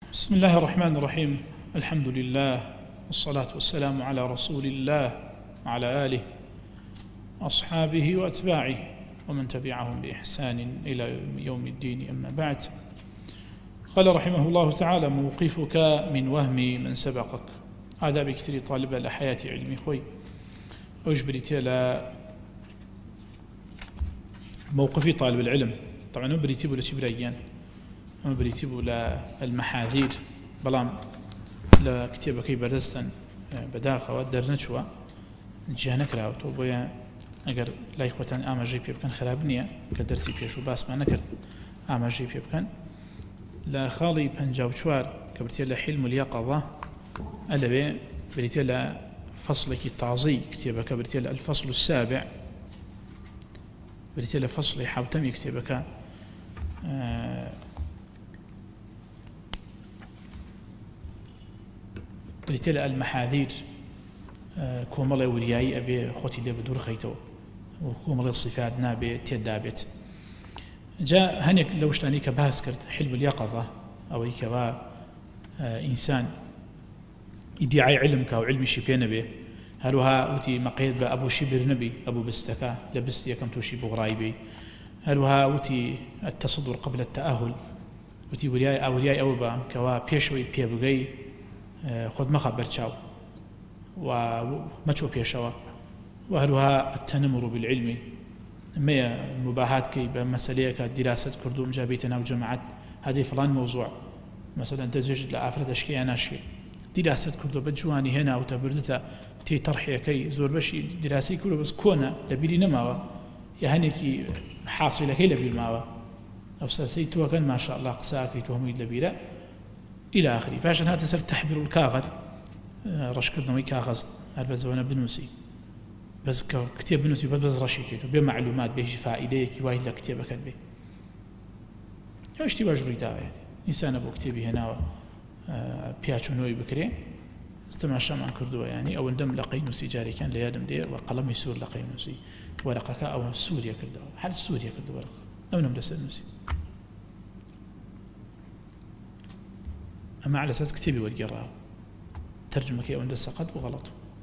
بسم الله الرحمن الرحيم. الحمد لله والصلاة والسلام على رسول الله وعلى آله وأصحابه وأتباعه ومن تبعهم بإحسان إلى يوم الدين. أما بعد، قال رحمه الله تعالى: موقفك من وهم من سبقك. هذا بكتير طالب الحياة علمي خوي أجبرت على موقفي طالب العلم. طبعا أبريتي ولا تبريان، أبريتي ولا المحاذير، بلام لا كتابة كي بردستن بداخل ودر نشوى جهنك راوتو بويا أجر لا يخوتان آما جي بيبكن خرابنية كدرسي بيشو باس ما نكرد آما جي بيبكن لا خالي بنجاو شوار كبرتي لا حلم اليقظة ألا بي بريتي لا فصلك التعظي كتابة كبرتي لا الفصل السابع بريتي لا فصل حاوتمي كتابة بريتي المحاذير كومالي ورياي أبي خوتي اللي بدور خيتو وكومالي الصفات نابي تيدابت. جاء هنيك لو اشتاني كباس كرت حلم اليقظة أو يكوا إنسان يدعي علمك أو علم شبيه نبي هلوها وتي مقيد بأبو شبر نبي أبو بستكا لبستي كم توشي بغرايبي هلوها وتي التصدر قبل التأهل وتي ورياي أو با كوا بيشوي بيبغي خود ما خبر شاو وما تشوف يشوا وهلوها التنمر بالعلم ما مباحات كي بمسألة كدراسة كردوم جابيتنا وجماعات هذه فلان موضوع مثلا تزوج لأفراد أشكي أنا شيء دراسة كردو بجواني هنا وتبردتا تي طرحية كي زور بشي دراسي كله بس كونا لبيلي نماوا يهنيكي حاصلة كي لبيل ماوا أفساسيتوا كان ما شاء الله قساكي توهمي لبيلا إلى آخره. فعشان هذا صار تحبير الكاغذ رشكرنا وي كاغذ هذا زوانا بنوسي بس كتاب بنوسي بس رشيكيتو بمعلومات به فائدة كي وايد لكتابة كتبه يشتي واجري دا يعني إنسان أبو كتابي هنا بياتشو نوي بكري استماشى عن كردوة يعني أو ندم لقينوسي جاري كان ليادم دي وقلم يسور لقينوسي ورقك أو سوريا كردوة حال سوريا كردوة ورقة أو نمدس النوسي أما على أساس كتابي والقراءة ترجمة كي أوند السقط وغلط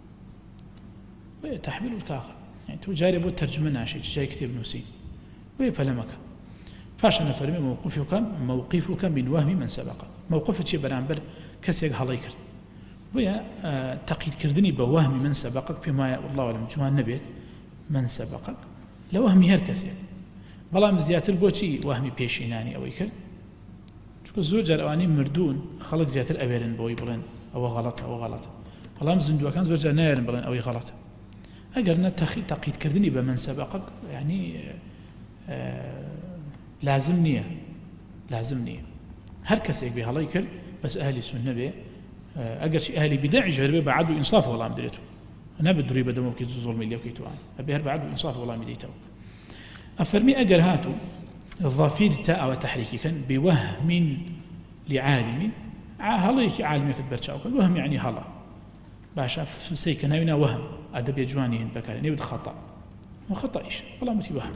وتحميل الكاغذ يعني تو جاري بو ترجمة ناشي جاي كتاب نوسي ويفلمك. فاشنا فرمي موقفك من وهم من سبق. موقفك شي برانبر كسيق هلاي كرد ويا تقييد كردني بوهم من سبقك بما والله أعلم جوان نبيت من سبقك لوهمي هركسي بلا مزيات البوشي وهمي بيشيناني أو يكرد زۆر جار ئەوانەی مردوون خەڵک زیاتر ئەوێرن بۆی بڵێن ئەوە غەڵەتە ئەوە غەڵەتە، بەڵام زیندووەکان زۆر جار نایێرن بڵێن ئەوەی غەڵەتە. ئەگەر نە تەقییدکردنی بە من سەبەقەک یعنی لازم نییە هەر کەسێک بێ هەڵەی کرد بەس ئەهلی سوننە بێ، ئەگەرچی ئەهلی بیداعی ژێر بێ بە عەدل و ئینساف وەڵام درێتەوە، نابێت دووری بەدەمەوە بکەیت زوڵمی لێ بکەیتەوە، ئەبێ هەر بە عەدل و ئینساف وەڵامی دەیتەوە. ئەفەرمی ئەگەر هاتوو الظفير تاء وتحريكي كان بوهم لعالم هليك عالمك برشاو الوهم يعني هلا باشا في سيكنا هنا وهم ادب يجواني بكار نبد خطا وخطا ايش والله متي وهم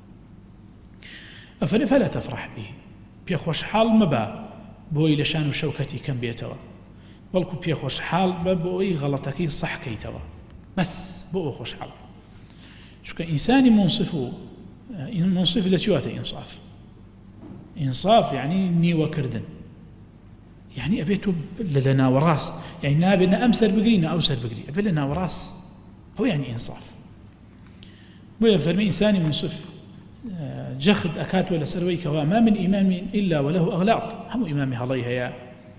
فلا تفرح به بيخوش حال مبا بوي لشان وشوكتي كم بيتوا بلكو بيخوش حال بوي غلطكي صح كيتوا بس بو خوش حال شو كإنسان منصف لتيواته إنصاف يعني نيوة كردن يعني أبيتو لنا وراس يعني نابنا أمسر بقرينا أوسر بقري أبي لنا وراس هو يعني إنصاف ويفرمي إنسان منصف جخد أكات ولا سرويك وما من إمام إلا وله أغلاط هم إمامي هضي هيا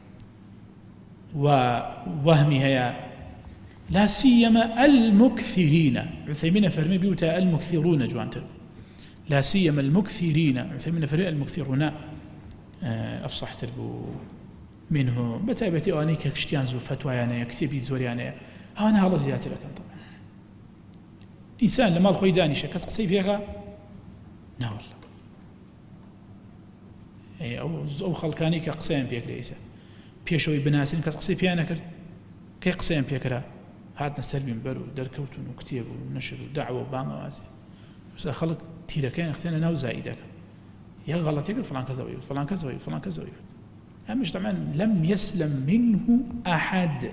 ووهمي هيا لا سيما المكثرين. عثيمين فرمي بيوتا المكثرون جوانتر لا سيما المكثرين. عثيمين فرمي المكثرون أفصح تربو منه بتابتي أني كشتيان زو فتوى يعني كتبي زوري يعني أنا هلا زيادة لك طبعا إنسان لما الخوي داني شكت قصي فيها لا والله أو خلقاني كقسم بيك ليس بيشوي بناسين كقصي فيها أنا كقسم بيك هاتنا سلبي برو دركوتون وكتيب ونشر ودعوة وباموازي بس خلق تيرا كان اختينا ناو زايدك يا غلط يقول فلان كذا ويقول فلان كذا ويقول فلان كذا ويقول أمش طبعا لم يسلم منه أحد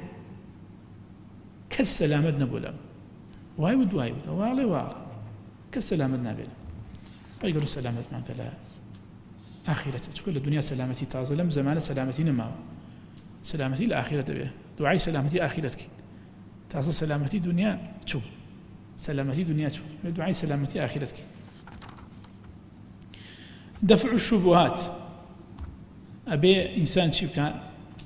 كالسلامة نبولا وايود والله كالسلامة نبولا فيقولوا سلامة معك لا آخرة كل الدنيا سلامتي تازة لم زمان سلامتي نما سلامتي الآخرة به دعاء سلامتي آخرتك تازة سلامتي دنيا شو سلامتي دنيا شو دعاء سلامتي آخرتك دفع الشبهات أبي إنسان شبكة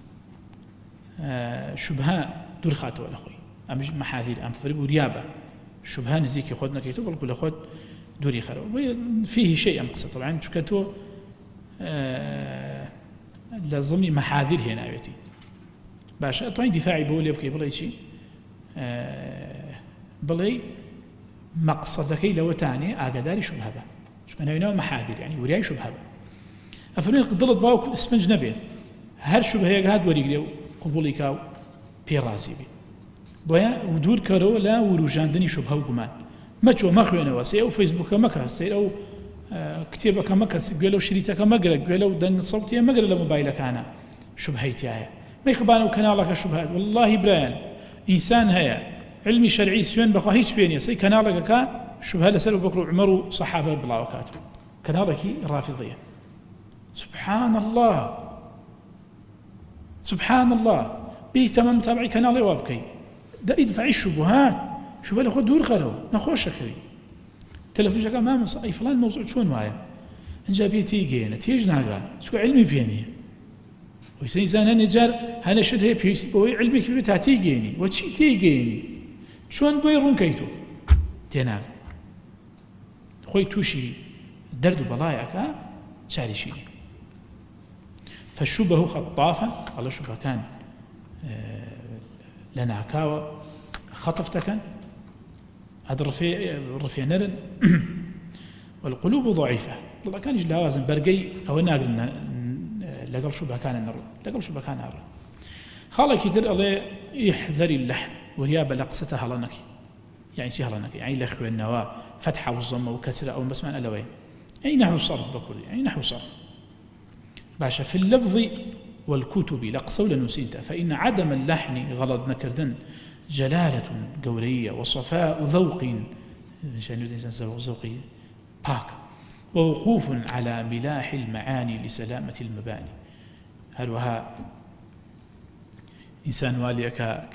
شبهة دور خاطر ولا خوي أمش محاذير أم فريق وريابة شبهة نزيك ياخذنا كيتو بل كل خد دوري خير فيه شيء مقصد طبعا شكته لازمني محاذير هنا بيتي باش طبعا دفاعي بقول يبكي بلا شيء بلي مقصدك لو تاني أقداري شبهة شو كان هنا محاذير يعني ورياي شبهة أفرمي قدرت باوك اسمنج نبي هر شبهة هاد وريقلي قبولك أو بيرازي بي بويا ودور كرو لا وروجاندني شبهة وقمان ما تشو ما خوينا واسي أو فيسبوك ما كاسير أو كتابك ما كاس قالوا شريتك ما قال قالوا دن صوتي ما قال موبايلك أنا شبهيتي هاي ما يخبانوا كنالك شبهات والله بريان إنسان هيا علمي شرعي سيون بخوا هيش بيني سي كنالك كا شبهة لسلو بكر عمر وصحابة بلا وكاتو كنالك رافضية سبحان الله بيه تمام متابعي كنالي وابكي ده يدفع الشبهات شبهة لأخذ دور خلو نخوش كري تلفزيون قال ما أي فلان موضوع شون معايا إنجا بيتي جينا تيجي ناقا شو علمي بيني ويسان إنسان هنجار هنا شد هي بيسي بوي علمي كبير تاتي جيني وشي تي جيني شون بوي رون كيتو تيناق خوي توشي درد بلايك شاري شيني فالشبه خطافة على شبه كان لنا عكاوة خطفتك هذا الرفيع نرن والقلوب ضعيفة والله كان يجي لازم برقي أو ناقل لقل شبه كان النر لقل شبه كان النر خالك يدر الله يحذري اللحن ورياب لقصتها هلنك يعني شي هلنك يعني لخو النواة فتحة والضمة وكسرة أو بس ما ألوين يعني نحو الصرف بكل يعني نحو الصرف باشا في اللفظ والكتب لقصوا لنسينته فإن عدم اللحن غلط نكردن جلالة قولية وصفاء ذوق ذوقي باك ووقوف على ملاح المعاني لسلامة المباني هل وها إنسان والي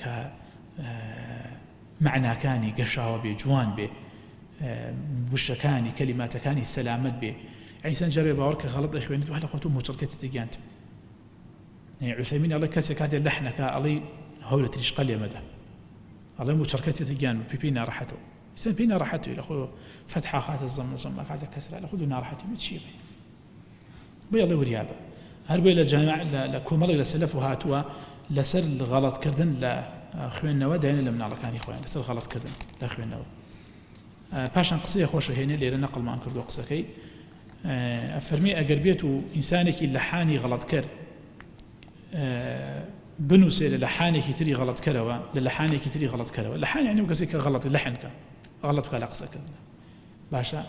معنى كاني قشاوة بي جوان بي بشكاني كلمات كاني سلامت بي إنسان جري باورك غلط إخواني وهلا خوتو مشاركة تجانت يعني عثيمين الله كاسك هذا اللحنك علي هولة رشقل يا مدى الله مشاركة تجان بينا راحته إنسان بينا راحته إلى خو فتحة خات الضم هذا كسر إلى خذوا راحته متشيبه بي الله وريابه هربي لجماعة لكومل إلى سلف وهاتوا لسر الغلط كردن لا خوين نوا دين لم نعرف كان إخوان لسر غلط كردن لا خوين نوا باشان قصية خوش هنا اللي نقل ما أنكر بقصكي أفرمي أقربيته إنسانك اللحاني غلط كر بنوسي للحانك تري غلط كروا للحانك تري غلط كروا اللحان يعني وقصيك غلط اللحنك غلط كالأقصى كذا باشا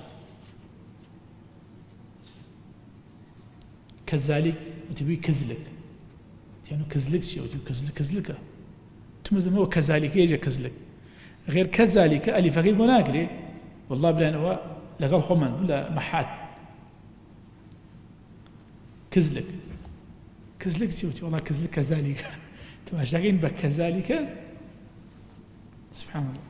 كذلك وتبي كذلك يعني كذلك شيء وتبي كذلك ثم هو كذلك يجي كذلك غير كذلك ألف غير مناقري والله بلا هو لقال خمن ولا محات كذلك شيء والله كذلك كذلك تماشاين بكذلك سبحان الله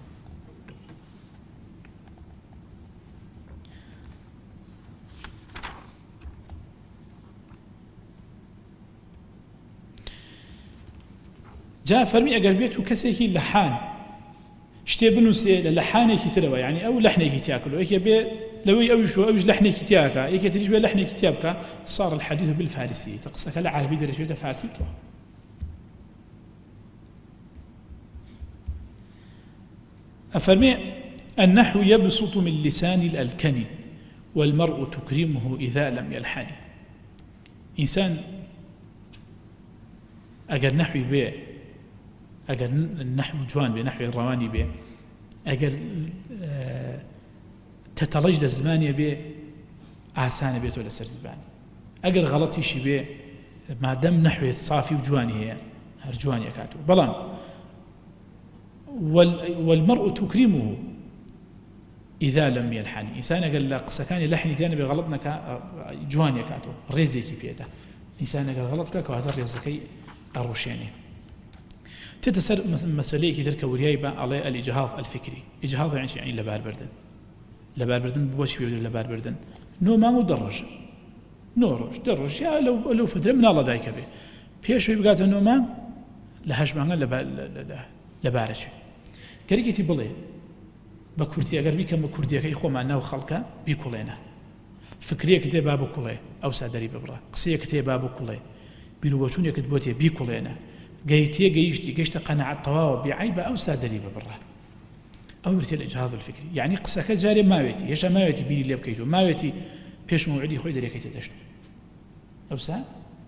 جاء فرمي أقربيته كسيكي اللحان شتي بنوسي للحانيكي تروا يعني أو لحنيكي تاكلوا إيك يبي لو أوش لحنيكي تاكا إيك تريج لحنيكي تابكا صار الحديث بالفارسي تقصك لا عربي درجة فارسي بتوع أفرمي النحو يبسط من لسان الألكن والمرء تكرمه إذا لم يلحن إنسان أجر نحوي به أجر النحو جوان به نحو الرواني به أجر تتلجل الزمان به آسان بيت ولا سر زبان أجر غلطي شي به مادەم نەحوێت صافی و جوانی هەیە هەر جوانی ئەکاتەوە بەڵام والمرء تكرمه إذا لم يلحن إنسان قال لا قسكاني لحني ثاني بغلطنا جواني كاتو ريزيكي بيده إنسان قال غلط كاكو هذا الريزكي الروشيني تتسر مسألة كتير كوريايبة على الإجهاض الفكري إجهاض يعني لبار بردن بوش بيقول لبار بردن نو ما مدرج نورج درج يا لو فترة من الله دايك به بيش يبقى نو ما لهاش معنا لبارش كريكتي بلي بكورتي أجر بيكم بكورتي كي خوما ناو خلقه بيكولينا فكرية كتير بابو كله أو سادري ببرا قصية كتير بابو كله بيروشون يكتبوتي بيكولينا جيشت قناعة طواو بعيب أو سادري ببرا أو برتي الإجهاض الفكري يعني قصة جاري ما ويتي يشا ما ويتي بيني اللي بكيتو ما ويتي بيش موعدي خوي دري كيتي دشت أو سا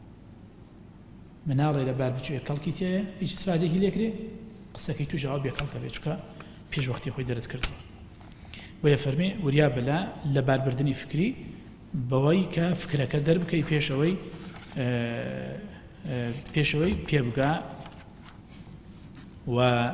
منارة إلى باب بتشوي كالكيتي إيش استفادة هي ليكري قصة كيتو جواب يكالك بيتشكا بيش وقتي خوي درت كردو ويفرمي وريا بلا لبار بردني فكري بوي كفكرة كدرب كي بيشوي بيبقى و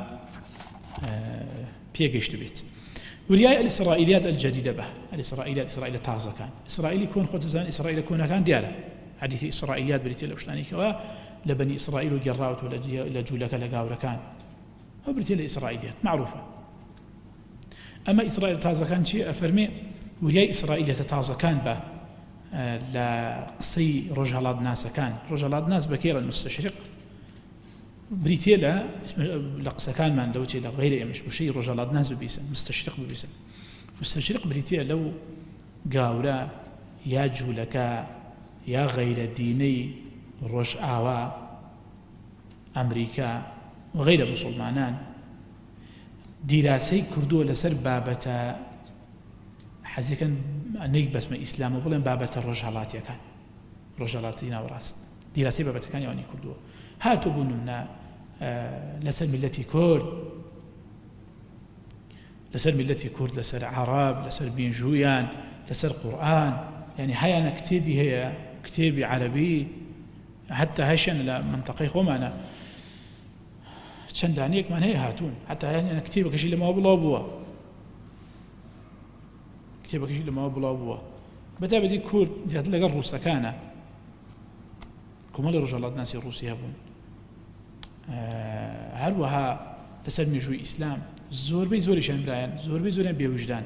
بيجيش تبيت وريا الإسرائيليات الجديدة به إسرائيل تازة كان إسرائيل يكون خدزان إسرائيل يكون كان دياله حديث إسرائيليات بريتي لوشتاني كوا لبني إسرائيل وجراوت ولا جولك لقاورة كان أو بريتي الإسرائيليات معروفة أما إسرائيل تازة كان شيء أفرمي وريا إسرائيل تازة كان به لا قصي رجالات ناس كان رجالات ناس بكير المستشرق بريتيلا لقصة كان من لو تيلا غير مش بشيء رجالات ناس ببيسن مستشرق بريتيلا لو قاورا يا جولكا يا غير ديني رج آوا أمريكا وغير مسلمانان دراسي كردو لسر بابة حزيكا نيك بس ما إسلام وبلن بابة الرجالات كان رجالاتنا وراس دراسي بابة كان يعني كردو هاتوا بنونا لسر ملتي كرد لسر عرب لسر بينجويان لسر قرآن يعني هاي أنا كتابي عربي حتى هايشان لمنطقي خومانا شندانيك من هي هاتون حتى يعني أنا كتابك شيء لما أبو بدا بدي كورد زيادة لقى الروس كان كمال رجالات ناس الروسيا بون هروها لسر ميجوي إسلام زور بي شان برايان زور بي بيوجدان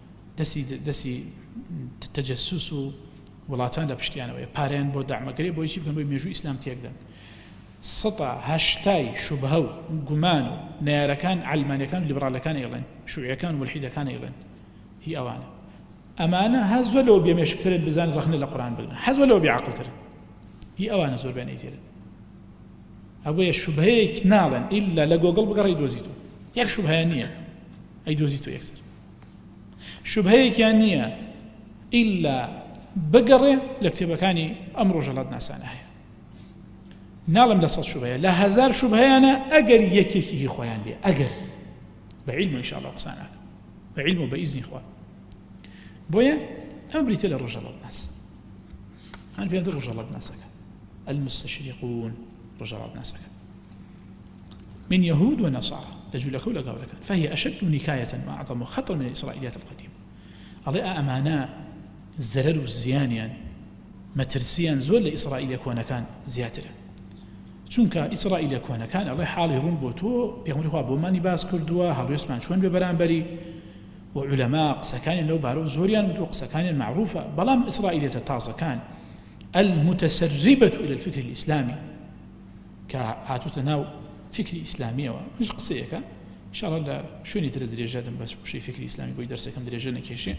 دسي تجسس ولاتان لبشتيانا ويا بارين بو دعم قريب بو يشيب كان بو ميجوي إسلام تيقدن سطع هاشتاي شبهو قمانو نيارا كان علمانيا كان ليبرال كان إيلان شيوعيا كان ملحدا كان إيلان هي أوانا أمانة هز ولو بيمشكتر بزان رخنا القرآن بقنا هز ولو بعقل ترى هي أوانا زور بين أيتيرن أبويا شبهيك نالا إلا لجوجل بقرا يدوزيتو يك شبهانية أي دوزيتو يكسر شبهيك يعني إلا بقرا لكتب كاني أمر رجلات ناسانا هي نعلم لصد شبهة لا هزار شبهة أنا أجر يكيه خوان بي أجر بعلمه إن شاء الله قصانك بعلمه بإذن إخوان بويا أمريت للرجال الناس أنا بيد الرجال الناس المستشرقون رجال الناس من يهود ونصارى لجولك ولا قولك فهي أشد نكاية وأعظم خطر من الإسرائيليات القديمة على أمانة الزرر والزيانيا مترسيا زول لإسرائيل يكون كان زياتره چونکە ئیسرائیل کۆنەکان ئەڵێ حاڵی ڕوون بۆ تۆ پێغەمبەری خوا بۆمانی باس کردووە هەڵوێستمان چۆن بێ بەرامبەری و عولەما قسەکانی لەو بارە و زۆریان وتووە قسەکانیان معروفە بەڵام ئیسرائیلێتە تازەکان المتسربة إلى الفكر الإسلامي كهاتوتە ناو فکری ئیسلامیەوە هیچ قسەیەکە إن شاء الله لە شوێنی ترە درێژە دەم بەس وشەی فکری ئیسلامی بۆی دەرسەکەم درێژە نەکێشێ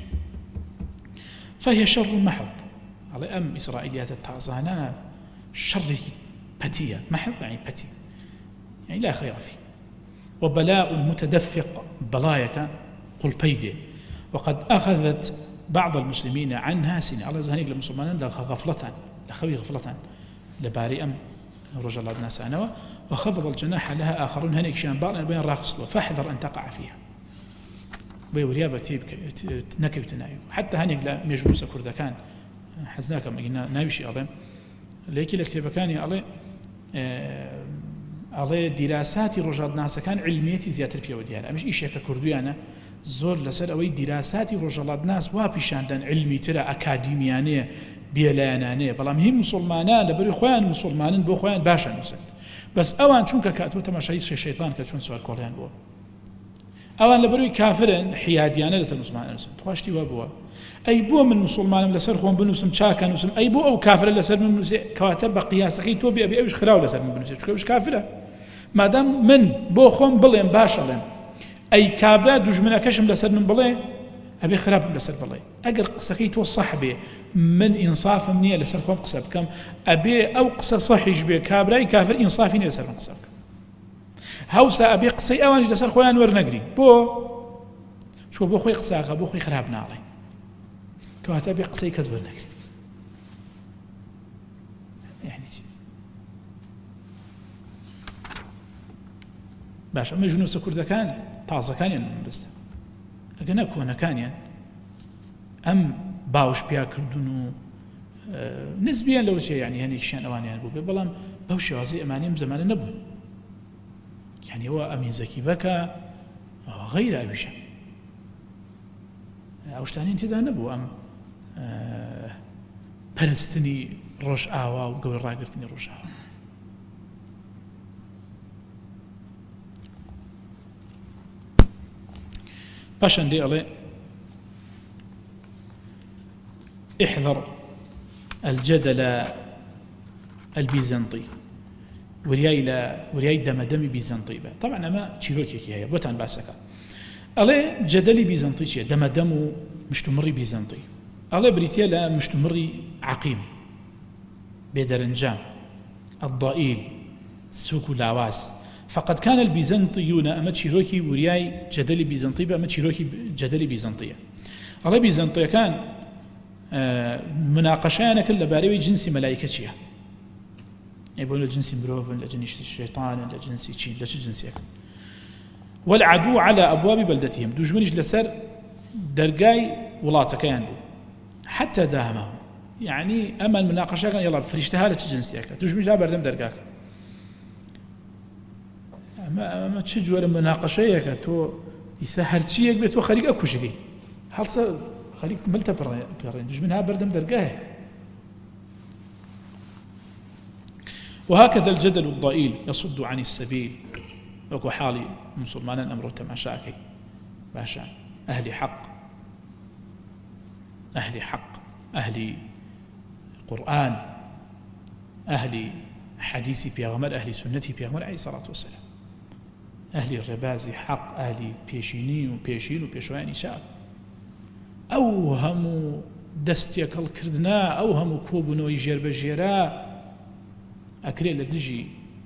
فهي شر محض على أم إسرائيليات التازانة شر بتية محض يعني بتي يعني لا خير فيه وبلاء متدفق بلايك قل بيدي وقد أخذت بعض المسلمين عنها سنة الله زهنيك للمسلمين لخوي غفلة لباري أم رجل الناس أنا وخفض الجناح لها آخرون هنيك شان بارنا بين راخص له فاحذر أن تقع فيها بيوريابا تيب نكي وتنايو حتى هنيك لا مجلوسة كردا كان حزناك ما قلنا نايوشي أظن لێکی لە کتێبەکانی ئەڵێ دیراساتی ڕۆژهەڵاتناسەکان علمیەتی زیاتر پێوە دیارە ئەمەش ئیشێکە کردویانە زۆر لەسەر ئەوەی دیراساتی ڕۆژهەڵاتناس وا پیشاندان علمی ترە ئەکادیمیانەیە بێلایەنانەیە بەڵام هی مسلمانان لەبەری خۆیان مسلمانن بۆ خۆیان باشە نووسن بەس ئەوان چونکە کاتوە تەماشای شەیطان کە چۆن سوار کۆڵیان بووە ئەوان لەبەروی کافرن حیادیانە لەسەر مسلمانان نووسن تواشتی وا بووە ئەی بۆ من مسلمانم لەسەر خۆم بنووسم چاکە نووسم ئەی بۆ ئەو کافرە لەسەر من بنووسێ کەواتە بە قیاسەکەی تۆ بێ ئەوش خراو لەسەر من بنووسێ چونکە ئەوش کافرە مادام من بۆ خۆم بڵێم باشەڵێم ئەی کابرا دوژمنەکەشم لەسەر من بڵێ ئەبێ خراپم لەسەر بڵێ ئەگەر قسەکەی تۆ صح بێ من ئینصافم نییە لەسەر خۆم قسە بکەم ئەبێ ئەو قسە صحیش بێ کابرای کافر ئینصافی نییە لەسەر من قسە بکەم هەوسا ئەبێ قسەی ئەوانش لەسەر خۆیان وەرنەگری بۆ چۆ بۆ خۆی قساکە بۆ خۆی خراپ ناڵێ کەواتە بێ قسەی کەس وەرنەگری باش ئەمە ژنووسە کوردەکان تازەکانیان بستە ئەگەنە کۆنەکانیان ئەم باوش پیاکردن و نسبیان لەوە چێ یعنی هەنێکیشیان ئەوانیان بوو بێ بەڵام بەو شێوازەی ئەمانیم زەمانە نەبوون یعنی ئەوە ئەمین زەکی بەکە غەیرە ئەویشە ئەو شتانین تێدا نەبوو ئەم پەرستنی ڕۆژ ئاوا و گەورە ڕاگرتنی ڕۆژ ئاوا باشن دي الله احذر الجدل البيزنطي ورياي دمدمي بيزنطي طبعا ما تشيروكي هي بوتان باسكا الله جدلي بيزنطي شي دمدمو مشتمري بيزنطي الله بريتيا لا مشتمري عقيم بدرنجام الضئيل سوق لاواس فقد كان البيزنطيون أما تشيروكي ورياي جدلي بيزنطي أما تشيروكي جدلي بيزنطية الله بيزنطية كان مناقشان كل باريوي جنسي ملائكة شيا يقولون جنسي مروفن لجنس الشيطان لجنسي شيء لجنسي والعدو على أبواب بلدتهم دوجمنش لسر درجاي ولاتا كان بو حتى داهمهم يعني أما المناقشة كان يلا فريشتها لجنسيك دوجمنش لا بردم درجاك ما تشجور مناقشة كتو يسهر شيء بيتو خليك أكوشري هل خليك ملتا برين منها بردم درجاه وهكذا الجدل الضئيل يصد عن السبيل وكو حالي مسلمان أمره تماشاكي باشا أهل حق أهل قرآن أهل حديثي بيغمر أهل سنتي بيغمر عليه الصلاة والسلام أهل الربازي حق أهل بيشيني وبيشين وبيشواني شاب أوهم دستيك الكردنا أوهم كوبنو يجير بجيرا أكريل لدجي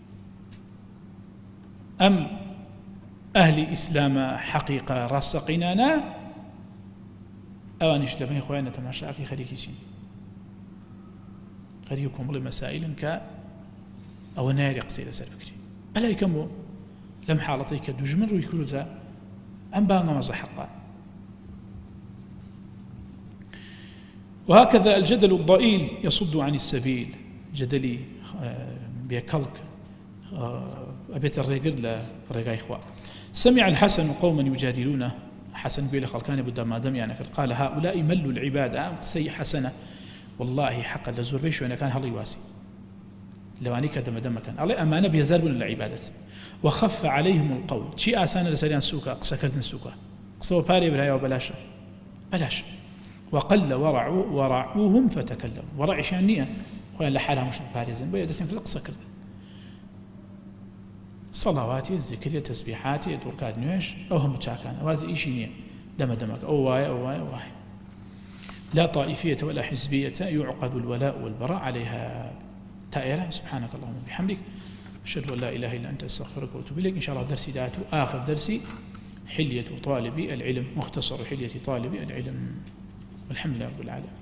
أم أهل إسلام حقيقة راسقينانا أوانيش لفين خواننا تماشاكي خليكي شين خليكم والله مسائل أو نار يقصي لسر بكري ألا يكمو لم حالتي كدجمن روي كروزا أم بانا مزحقا وهكذا الجدل الضئيل يصد عن السبيل جدلي بيكلك أبيت الرجل لرجاء إخوة سمع الحسن قوما يجادلونه حسن بيل خلقان بدا ما دم يعني قال هؤلاء ملوا العبادة سي حسنة والله حقا لزور بيش وأنا كان هالي واسي لو أني كدم دم كان الله أمانة بيزاربون العبادة وخف عليهم القول شيء آسان لسريان سوكا قصة كردن سوكا قصة باري برايا وبلاش وقل ورعوهم فتكلموا ورع شانية خويا لحالها مش باريزن بيا دسم في القصة كردن صلواتي الذكرية تسبيحاتي دوركاد نوش أو هم تشاكان وهذا إشي نية دمك أو واي لا طائفية ولا حزبية يعقد الولاء والبراء عليها تائرة سبحانك اللهم وبحمدك أشهد أن لا إله إلا أنت أستغفرك وأتوب إليك إن شاء الله درسي دعته آخر درسي حلية طالب العلم مختصر حلية طالب العلم والحمد لله رب العالمين